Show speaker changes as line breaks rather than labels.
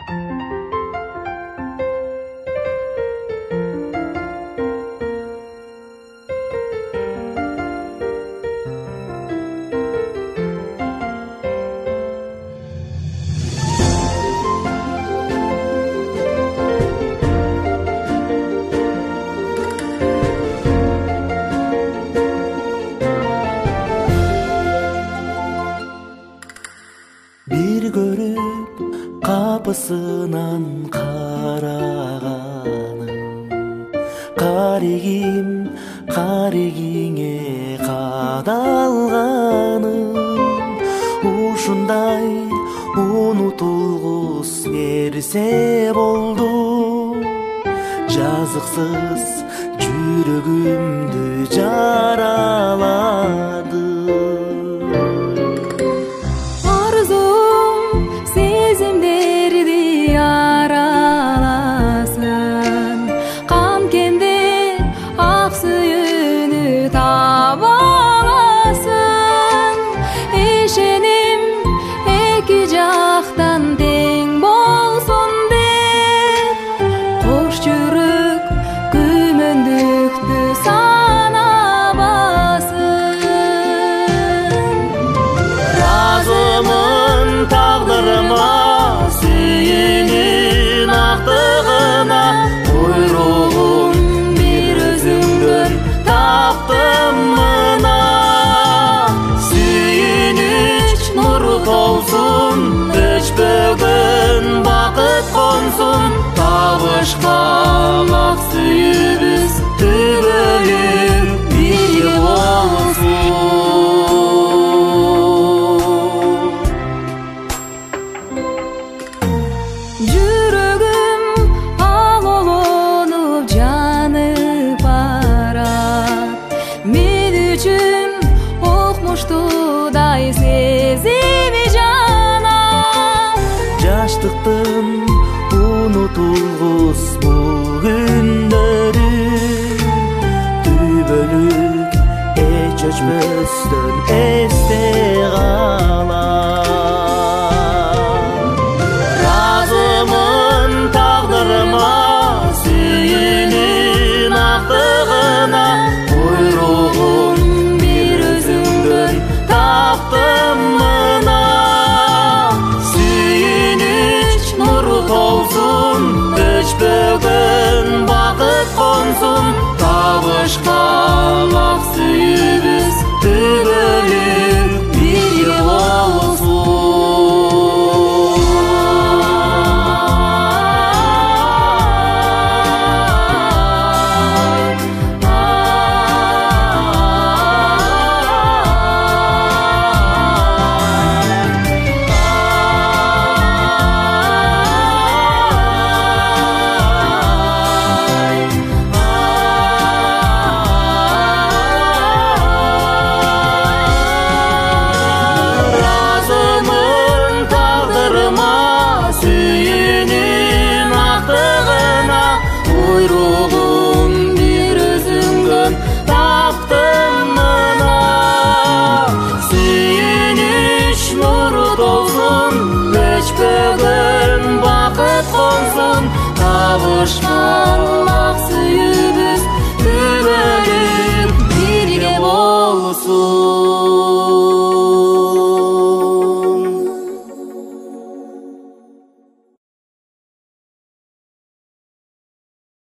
Bir görüp kapısынан karagaным, karigиңe кадалганым, ушундай унутулгус нерсе болду, жазыксыз жүрөгүмдү жаралады. Сүйүнүн актыгына буйругун бир өзүңдөн таптым мына. Сүйүнүч нуру толсун, өчпөгөн бакыт консун, табышка ак сүйүүбүз түбөлүп бир болсун.
Жүрөгүм алолонуп жанып барат, мен үчүн окмуштуудай сезими жана.
Жаштыктын унутулгус бул күндөрү, түбөлүк эч өчпөстөн эсте калат. Сүйүнүн актыгына буйругун бир өзүңдөн таптым мына. Сүйүнүч нуру толсун, өчпөгөн бакыт консун, табышка ак сүйүүбүз түбөлүп бир болсун. Буйругун бир өзүңдөн таптым мына. Сүйүнүч нуру толсун, өчпөгөн бакыт консун, табышка